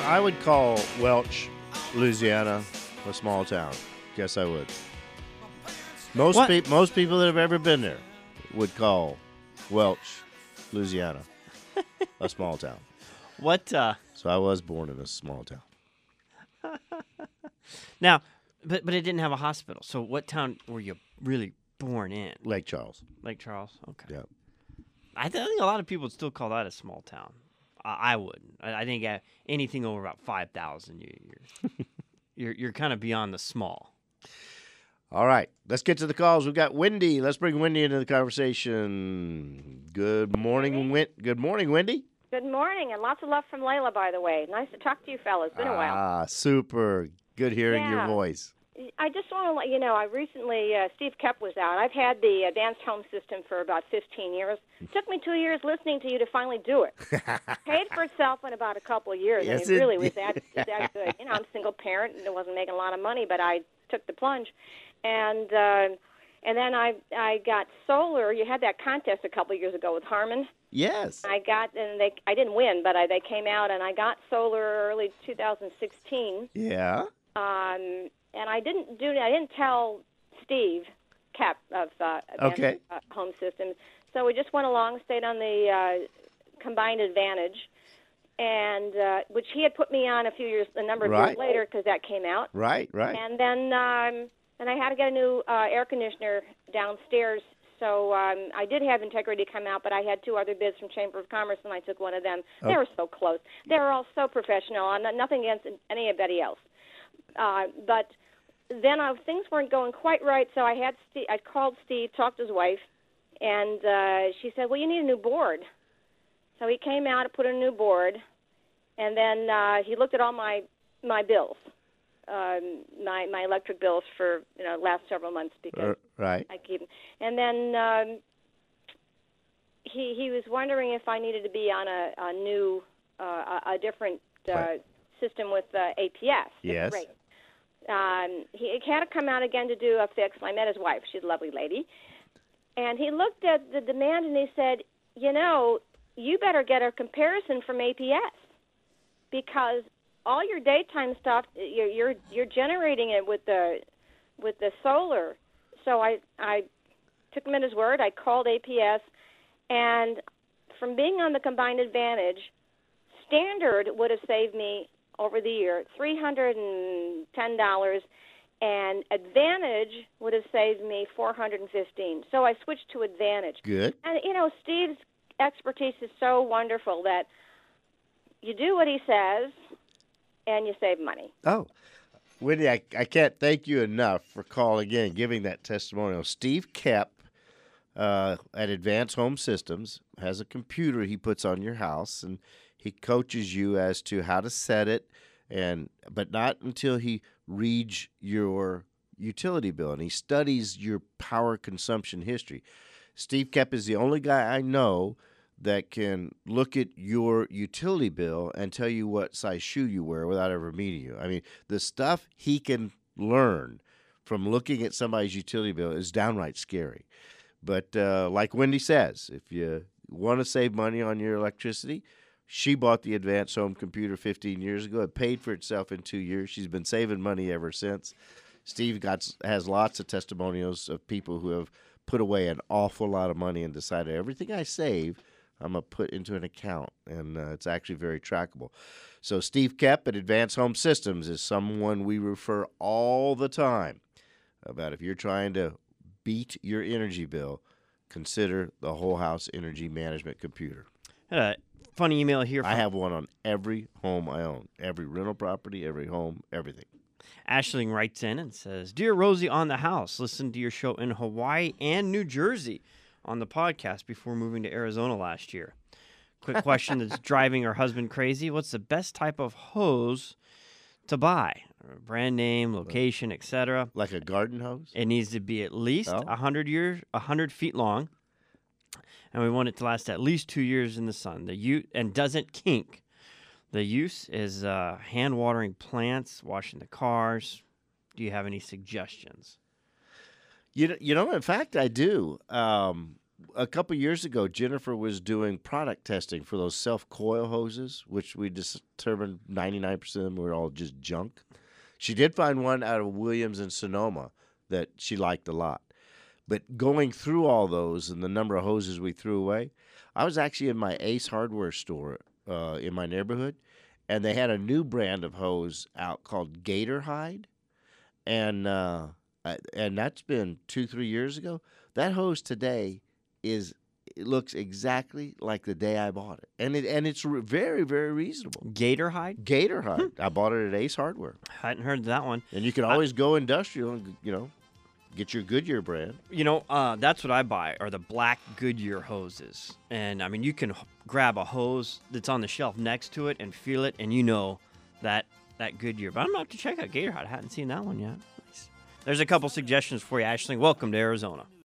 I would call Welch, Louisiana, a small town. Guess I would. Most people that have ever been there would call Welch, Louisiana, a small town. What? So I was born in a small town. Now, but it didn't have a hospital. So what town were you really born in? Lake Charles. Lake Charles. Okay. Yeah. I think a lot of people would still call that a small town. I wouldn't. I think anything over about 5,000, you're kind of beyond the small. All right, let's get to the calls. We've got Wendy. Let's bring Wendy into the conversation. Good morning, Good morning, Wendy. Good morning, and lots of love from Layla, by the way. Nice to talk to you fellas. Been a while. Ah, super. Good hearing your voice. I just want to let you know, I recently, Steve Kep was out. I've had the advanced home system for about 15 years. It took me 2 years listening to you to finally do it. Paid for itself in about a couple of years. Yes, I mean, it really was that good. You know, I'm a single parent and I wasn't making a lot of money, but I took the plunge. And then I got solar. You had that contest a couple of years ago with Harman. Yes. I didn't win, but they came out and I got solar early 2016. Yeah. And I didn't tell Steve Kep of Okay. Home Systems. So we just went along, stayed on the Combined Advantage, and which he had put me on a number of years later because that came out. Right. And then I had to get a new air conditioner downstairs. So I did have Integrity come out, but I had two other bids from Chamber of Commerce, and I took one of them. They were so close. They were all so professional. Nothing against anybody else. But then things weren't going quite right, so I called Steve, talked to his wife, and she said, well, you need a new board. So he came out and put in a new board, and then he looked at all my bills, my electric bills for last several months because right. I keep them. And then he was wondering if I needed to be on a new, a different system with APS. Yes. Great. He had to come out again to do a fix. I met his wife. She's a lovely lady. And he looked at the demand and he said, you better get a comparison from APS because all your daytime stuff, you're generating it with the solar. So I took him at his word. I called APS, and from being on the Combined Advantage, Standard would have saved me over the year $310, and Advantage would have saved me $415. So I switched to Advantage. Good. And Steve's expertise is so wonderful that you do what he says, and you save money. Oh, Wendy, I can't thank you enough for calling in and giving that testimonial. Steve Kep at Advanced Home Systems has a computer he puts on your house, and he coaches you as to how to set it, but not until he reads your utility bill, and he studies your power consumption history. Steve Kep is the only guy I know that can look at your utility bill and tell you what size shoe you wear without ever meeting you. I mean, the stuff he can learn from looking at somebody's utility bill is downright scary. But like Wendy says, if you want to save money on your electricity, she bought the Advanced Home Computer 15 years ago. It paid for itself in 2 years. She's been saving money ever since. Steve has lots of testimonials of people who have put away an awful lot of money and decided everything I save, I'm going to put into an account, and it's actually very trackable. So Steve Kep at Advanced Home Systems is someone we refer all the time about if you're trying to beat your energy bill, consider the Whole House Energy Management Computer. Funny email here. I have one on every home I own, every rental property, every home, everything. Ashling writes in and says, Dear Rosie on the House, listened to your show in Hawaii and New Jersey on the podcast before moving to Arizona last year. Quick question that's driving her husband crazy. What's the best type of hose to buy? Brand name, location, etc. Like a garden hose? It needs to be at least 100 feet long. And we want it to last at least 2 years in the sun. And doesn't kink. The use is hand watering plants, washing the cars. Do you have any suggestions? In fact, I do. a couple years ago, Jennifer was doing product testing for those self-coil hoses, which we determined 99% of them were all just junk. She did find one out of Williams and Sonoma that she liked a lot. But going through all those and the number of hoses we threw away, I was actually in my Ace Hardware store in my neighborhood, and they had a new brand of hose out called Gator Hide, and that's been 2-3 years ago. That hose today it looks exactly like the day I bought it, and it's very, very reasonable. Gator hide? Gator Hide. I bought it at Ace Hardware, Hadn't heard that one. and you can always go industrial and get your Goodyear brand. That's what I buy are the black Goodyear hoses. And, I mean, you can grab a hose that's on the shelf next to it and feel it, and that Goodyear. But I'm going to have to check out Gator Hide. I hadn't seen that one yet. Nice. There's a couple suggestions for you, Ashley. Welcome to Arizona.